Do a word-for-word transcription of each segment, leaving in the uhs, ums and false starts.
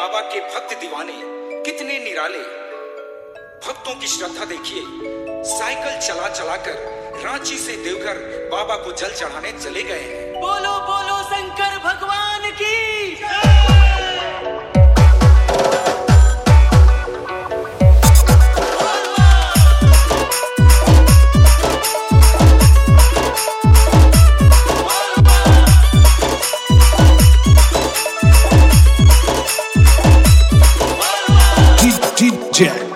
बाबा के भक्त दीवाने कितने निराले। भक्तों की श्रद्धा देखिए, साइकिल चला चला कर रांची से देवघर बाबा को जल चढ़ाने चले गए हैं। बोलो बोलो शंकर भगवान की। Jack.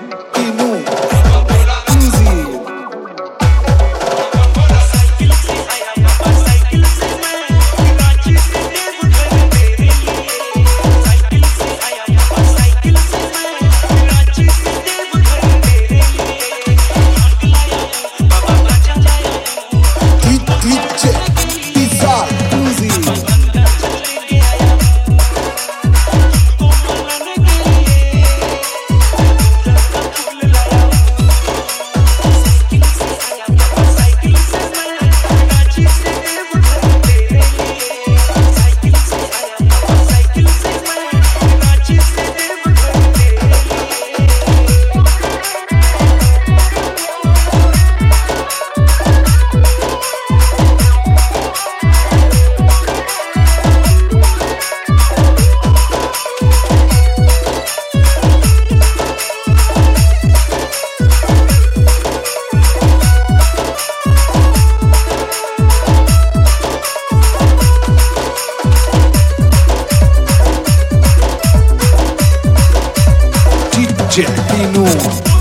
Jack,